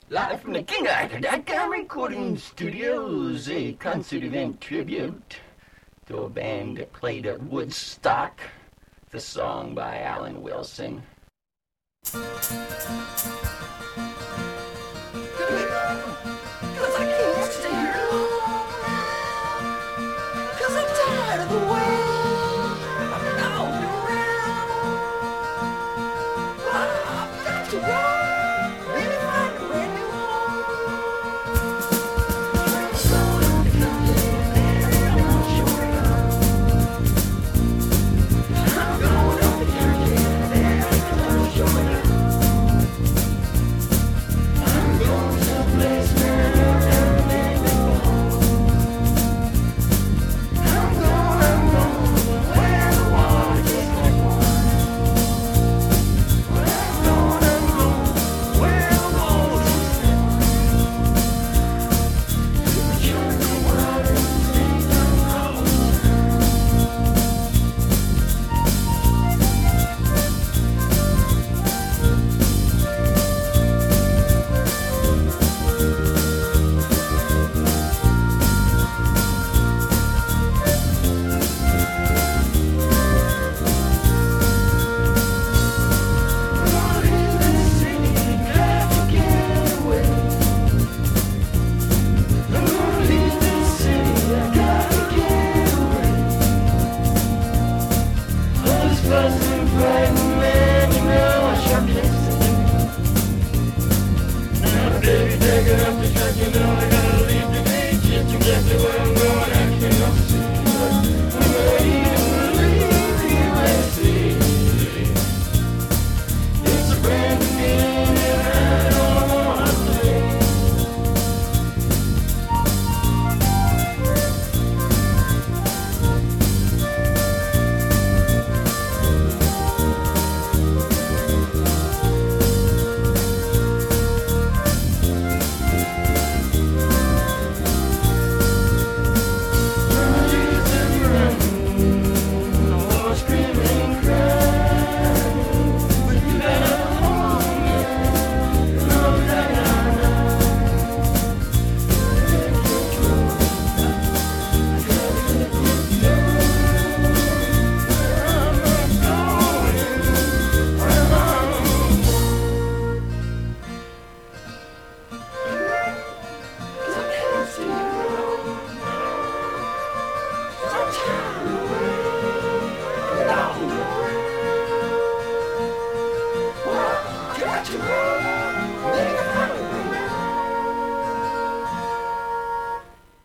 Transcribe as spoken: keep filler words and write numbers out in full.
Live from the King Arthur dot com recording studios, a concert event tribute to a band that played at Woodstock, the song by Alan Wilson. Cause I can't stay here alone. Cause I'm tired of the way I'm going around. I've got to run, maybe find a brand new I'm going up the church and there I'm showing up. I'm going someplace where I've never been before. I'm going, I'm going where the water tastes like wine. I'm going, I'm going where the water tastes like wine. To the jungle water and all the Out in the city, got to get away. I'm gonna leave this city, I gotta get away. All this fuss and fighting, man, you know I sure can't stay. Now, baby, take it up the track, you know I got